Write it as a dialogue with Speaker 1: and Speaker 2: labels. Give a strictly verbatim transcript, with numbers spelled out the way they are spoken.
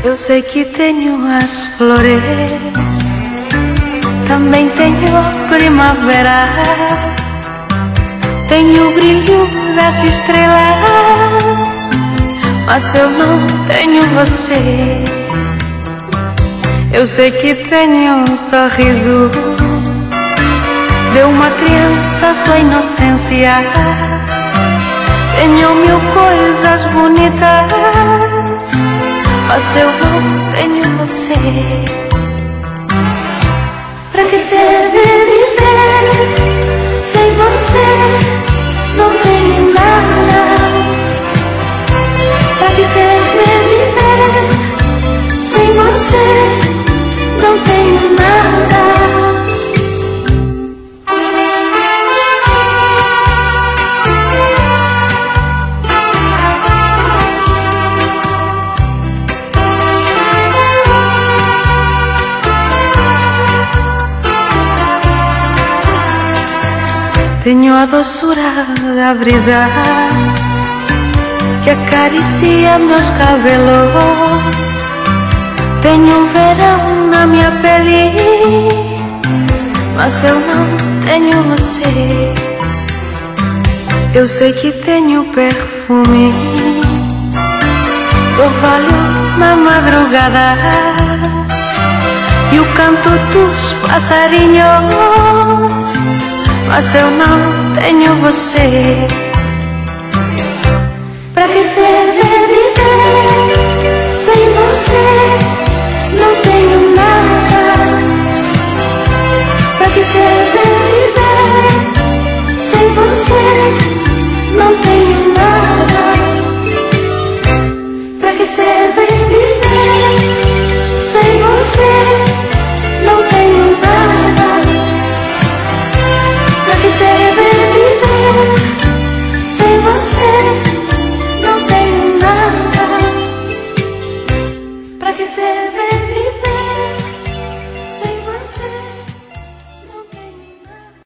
Speaker 1: Eu sei que tenho as flores, também tenho a primavera, tenho o brilho das estrelas, mas eu não tenho você. Eu sei que tenho um sorriso de uma criança, sua inocência, tenho mil coisas bonitas, mas eu não tenho você. Pra que serve viver sem você? Não tenho nada. Pra que serve viver sem você? Não tenho nada. Tenho a doçura da brisa que acaricia meus cabelos, tenho um verão na minha pele, mas eu não tenho você. Eu sei que tenho perfume do orvalho na madrugada e o canto dos passarinhos, mas eu não tenho você. Pra que serve viver